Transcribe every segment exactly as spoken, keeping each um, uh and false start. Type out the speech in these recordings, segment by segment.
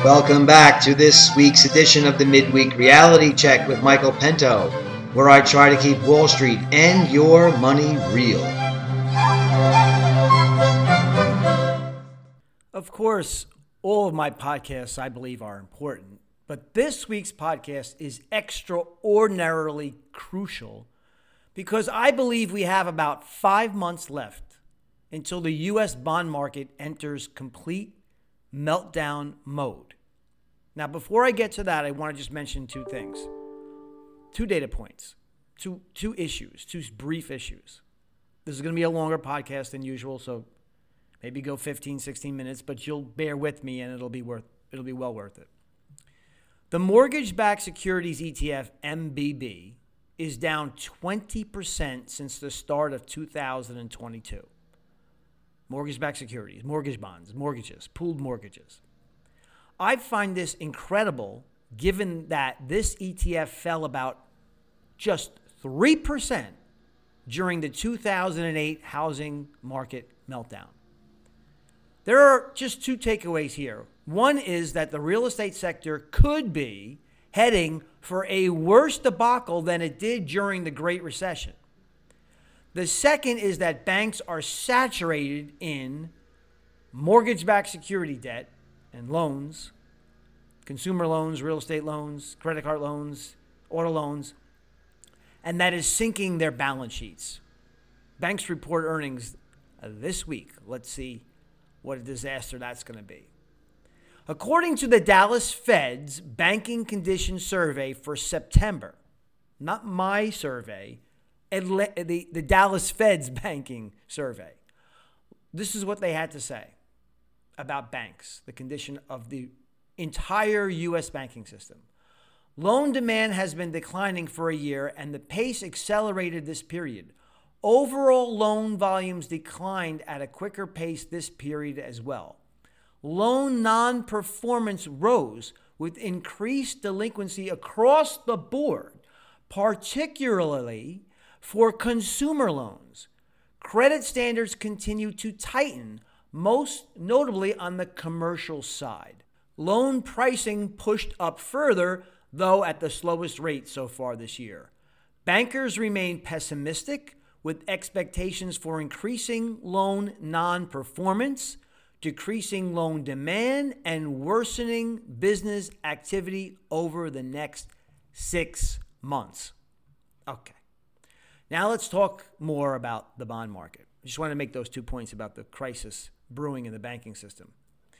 Welcome back to this week's edition of the Midweek Reality Check with Michael Pento, where I try to keep Wall Street and your money real. Of course, all of my podcasts, I believe, are important, but this week's podcast is extraordinarily crucial because I believe we have about five months left until the U S bond market enters complete meltdown mode. Now, before I get to that, I want to just mention two things, two data points, two, two issues, two brief issues. This is going to be a longer podcast than usual, so maybe go fifteen, sixteen minutes, but you'll bear with me and it'll be worth, it'll be well worth it. The mortgage-backed securities E T F, M B B, is down twenty percent since the start of two thousand twenty-two. Mortgage-backed securities, mortgage bonds, mortgages, pooled mortgages. I find this incredible given that this E T F fell about just three percent during the two thousand eight housing market meltdown. There are just two takeaways here. One is that the real estate sector could be heading for a worse debacle than it did during the Great Recession. The second is that banks are saturated in mortgage-backed security debt and loans, consumer loans, real estate loans, credit card loans, auto loans, and that is sinking their balance sheets. Banks report earnings this week. Let's see what a disaster that's going to be. According to the Dallas Fed's Banking Conditions Survey for September, not my survey, The, the Dallas Fed's banking survey. This is what they had to say about banks, the condition of the entire U S banking system. Loan demand has been declining for a year, and the pace accelerated this period. Overall loan volumes declined at a quicker pace this period as well. Loan non-performance rose with increased delinquency across the board, particularly for consumer loans. Credit standards continue to tighten, most notably on the commercial side. Loan pricing pushed up further, though at the slowest rate so far this year. Bankers remain pessimistic with expectations for increasing loan non-performance, decreasing loan demand, and worsening business activity over the next six months. Okay. Now let's talk more about the bond market. I just want to make those two points about the crisis brewing in the banking system.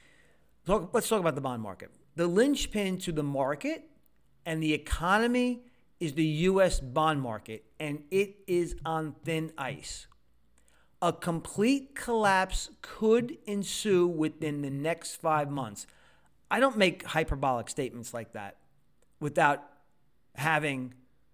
Talk, let's talk about the bond market. The linchpin to the market and the economy is the U S bond market, and it is on thin ice. A complete collapse could ensue within the next five months. I don't make hyperbolic statements like that without having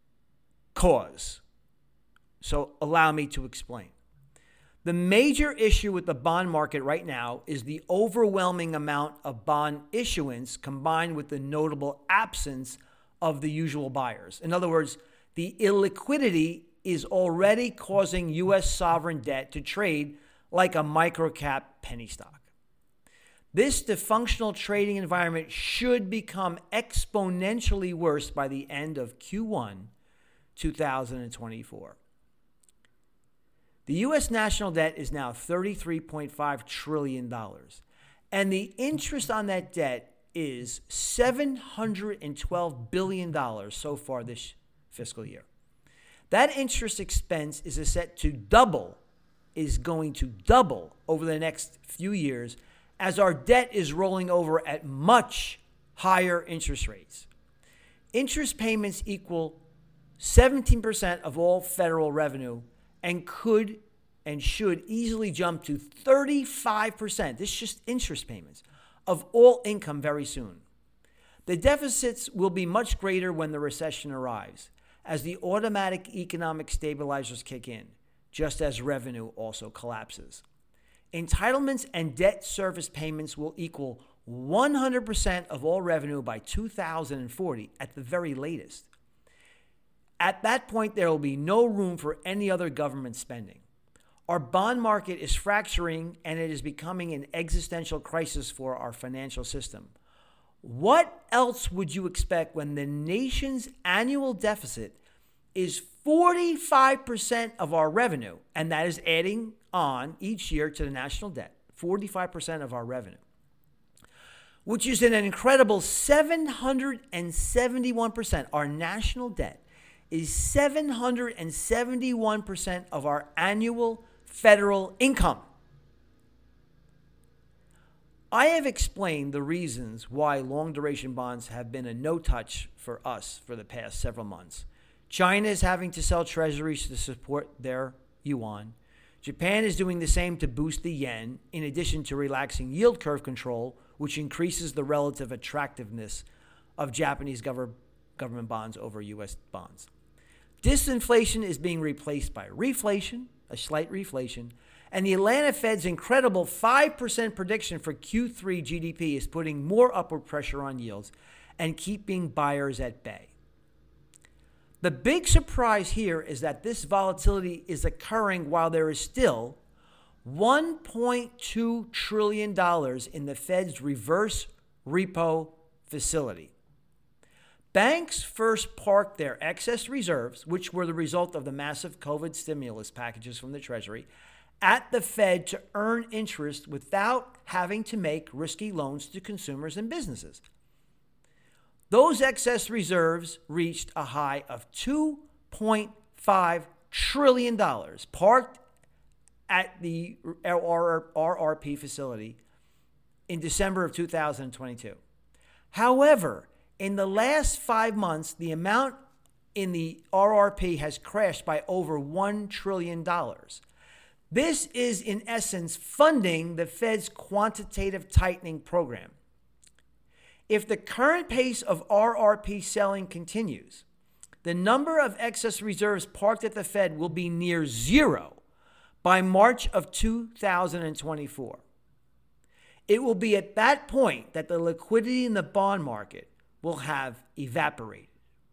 cause. So allow me to explain. The major issue with the bond market right now is the overwhelming amount of bond issuance combined with the notable absence of the usual buyers. In other words, the illiquidity is already causing U S sovereign debt to trade like a microcap penny stock. This dysfunctional trading environment should become exponentially worse by the end of Q one two thousand twenty-four. The U S national debt is now thirty-three point five trillion dollars, and the interest on that debt is seven hundred twelve billion dollars so far this fiscal year. That interest expense is set to double, is going to double over the next few years as our debt is rolling over at much higher interest rates. Interest payments equal seventeen percent of all federal revenue and could and should easily jump to thirty-five percent, this is just interest payments, of all income very soon. The deficits will be much greater when the recession arrives, as the automatic economic stabilizers kick in, just as revenue also collapses. Entitlements and debt service payments will equal one hundred percent of all revenue by two thousand forty at the very latest. At that point, there will be no room for any other government spending. Our bond market is fracturing, and it is becoming an existential crisis for our financial system. What else would you expect when the nation's annual deficit is forty-five percent of our revenue, and that is adding on each year to the national debt, forty-five percent of our revenue, which is an incredible seven hundred seventy-one percent. Our national debt is seven hundred seventy-one percent of our annual federal income. I have explained the reasons why long-duration bonds have been a no-touch for us for the past several months. China is having to sell treasuries to support their yuan. Japan is doing the same to boost the yen, in addition to relaxing yield curve control, which increases the relative attractiveness of Japanese gov- government bonds over U S bonds. Disinflation is being replaced by reflation, a slight reflation, and the Atlanta Fed's incredible five percent prediction for Q three G D P is putting more upward pressure on yields and keeping buyers at bay. The big surprise here is that this volatility is occurring while there is still one point two trillion dollars in the Fed's reverse repo facility. Banks first parked their excess reserves, which were the result of the massive COVID stimulus packages from the Treasury, at the Fed to earn interest without having to make risky loans to consumers and businesses. Those excess reserves reached a high of two point five trillion dollars parked at the R R P facility in December of two thousand twenty-two. However, in the last five months, the amount in the R R P has crashed by over one trillion dollars. This is, in essence, funding the Fed's quantitative tightening program. If the current pace of R R P selling continues, the number of excess reserves parked at the Fed will be near zero by March of two thousand twenty-four. It will be at that point that the liquidity in the bond market will have evaporated.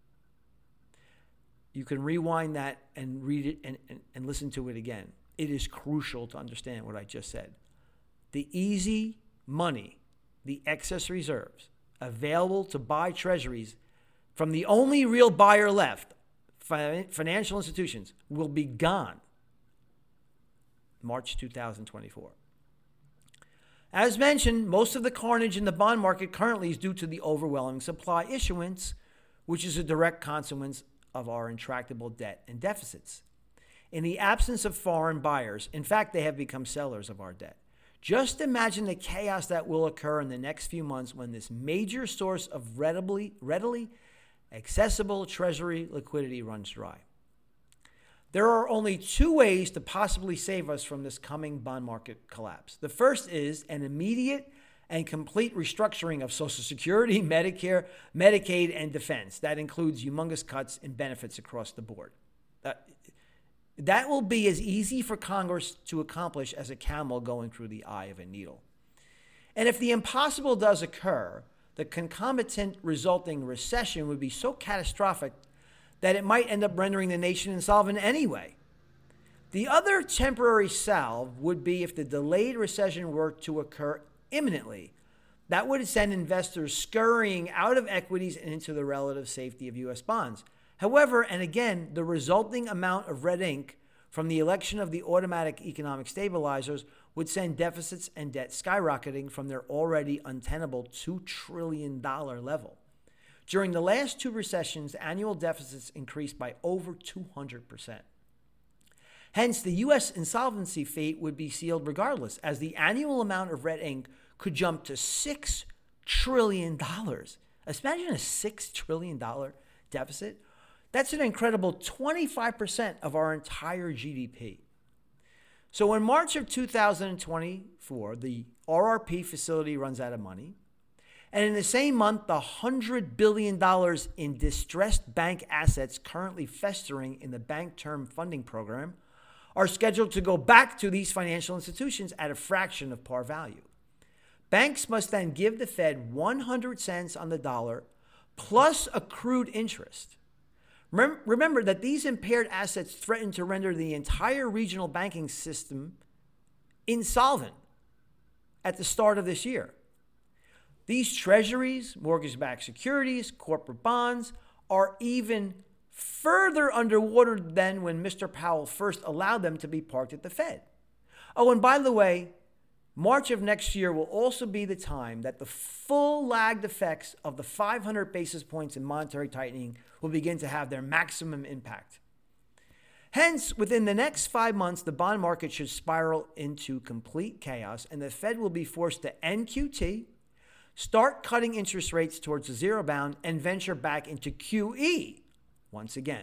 You can rewind that and read it and, and, and listen to it again. It is crucial to understand what I just said. The easy money, the excess reserves, available to buy treasuries from the only real buyer left, financial institutions, will be gone March two thousand twenty-four. As mentioned, most of the carnage in the bond market currently is due to the overwhelming supply issuance, which is a direct consequence of our intractable debt and deficits. In the absence of foreign buyers, in fact, they have become sellers of our debt. Just imagine the chaos that will occur in the next few months when this major source of readily, readily accessible treasury liquidity runs dry. There are only two ways to possibly save us from this coming bond market collapse. The first is an immediate and complete restructuring of Social Security, Medicare, Medicaid, and defense. That includes humongous cuts in benefits across the board. Uh, that will be as easy for Congress to accomplish as a camel going through the eye of a needle. And if the impossible does occur, the concomitant resulting recession would be so catastrophic that it might end up rendering the nation insolvent anyway. The other temporary salve would be if the delayed recession were to occur imminently. That would send investors scurrying out of equities and into the relative safety of U S bonds. However, and again, the resulting amount of red ink from the election of the automatic economic stabilizers would send deficits and debt skyrocketing from their already untenable two trillion dollars level. During the last two recessions, annual deficits increased by over two hundred percent. Hence, the U S insolvency fate would be sealed regardless, as the annual amount of red ink could jump to six trillion dollars. Imagine a six trillion dollars deficit. That's an incredible twenty-five percent of our entire G D P. So in March of two thousand twenty-four, the R R P facility runs out of money. And in the same month, the one hundred billion dollars in distressed bank assets currently festering in the Bank Term Funding Program are scheduled to go back to these financial institutions at a fraction of par value. Banks must then give the Fed one hundred cents on the dollar plus accrued interest. Remember that these impaired assets threaten to render the entire regional banking system insolvent at the start of this year. These treasuries, mortgage-backed securities, corporate bonds are even further underwater than when Mister Powell first allowed them to be parked at the Fed. Oh, and by the way, March of next year will also be the time that the full lagged effects of the five hundred basis points in monetary tightening will begin to have their maximum impact. Hence, within the next five months, the bond market should spiral into complete chaos, and the Fed will be forced to end Q T, start cutting interest rates towards the zero bound, and venture back into Q E once again.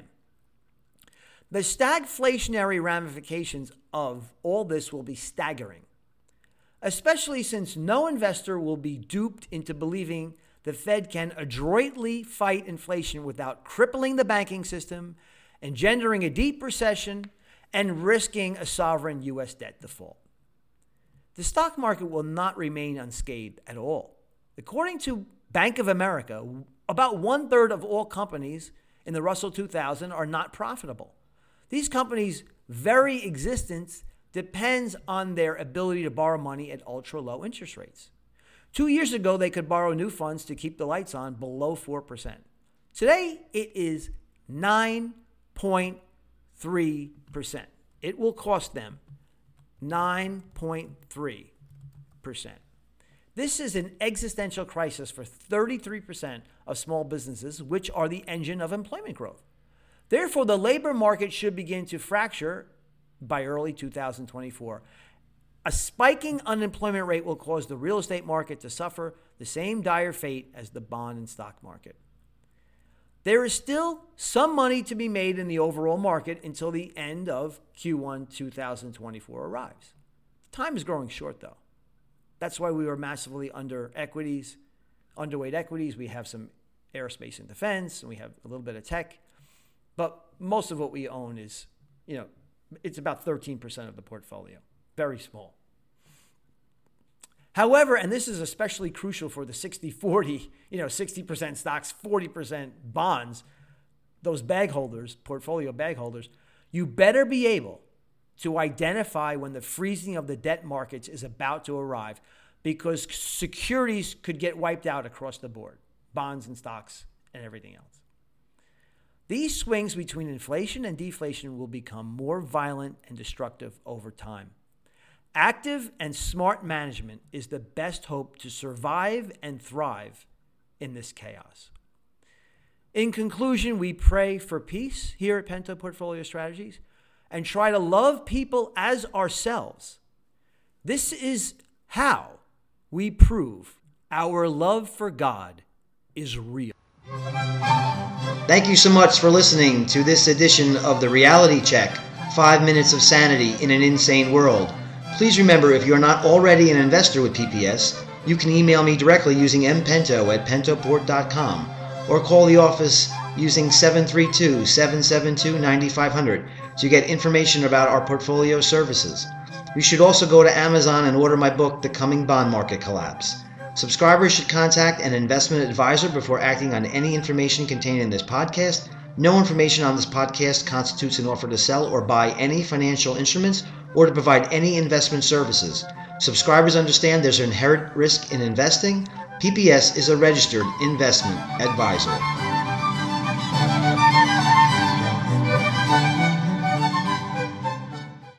The stagflationary ramifications of all this will be staggering, especially since no investor will be duped into believing the Fed can adroitly fight inflation without crippling the banking system, engendering a deep recession, and risking a sovereign U S debt default. The stock market will not remain unscathed at all. According to Bank of America, about one-third of all companies in the Russell two thousand are not profitable. These companies' very existence depends on their ability to borrow money at ultra-low interest rates. Two years ago, they could borrow new funds to keep the lights on below four percent. Today, it is nine point three percent. It will cost them nine point three percent. This is an existential crisis for thirty-three percent of small businesses, which are the engine of employment growth. Therefore, the labor market should begin to fracture by early two thousand twenty-four. A spiking unemployment rate will cause the real estate market to suffer the same dire fate as the bond and stock market. There is still some money to be made in the overall market until the end of Q one two thousand twenty-four arrives. Time is growing short, though. That's why we were massively under equities, underweight equities. We have some aerospace and defense, and we have a little bit of tech. But most of what we own is, you know, it's about thirteen percent of the portfolio. Very small. However, and this is especially crucial for the sixty forty, you know, sixty percent stocks, forty percent bonds, those bag holders, portfolio bag holders, you better be able to identify when the freezing of the debt markets is about to arrive, because securities could get wiped out across the board, bonds and stocks and everything else. These swings between inflation and deflation will become more violent and destructive over time. Active and smart management is the best hope to survive and thrive in this chaos. In conclusion, we pray for peace here at Pento Portfolio Strategies and try to love people as ourselves. This is how we prove our love for God is real. Thank you so much for listening to this edition of the Reality Check, Five Minutes of Sanity in an Insane World. Please remember, if you're not already an investor with P P S, you can email me directly using mpento at pentoport dot com or call the office using seven three two, seven seven two, nine five zero zero to get information about our portfolio services. You should also go to Amazon and order my book, The Coming Bond Market Collapse. Subscribers should contact an investment advisor before acting on any information contained in this podcast. No information on this podcast constitutes an offer to sell or buy any financial instruments or to provide any investment services. Subscribers understand there's an inherent risk in investing. P P S is a registered investment advisor.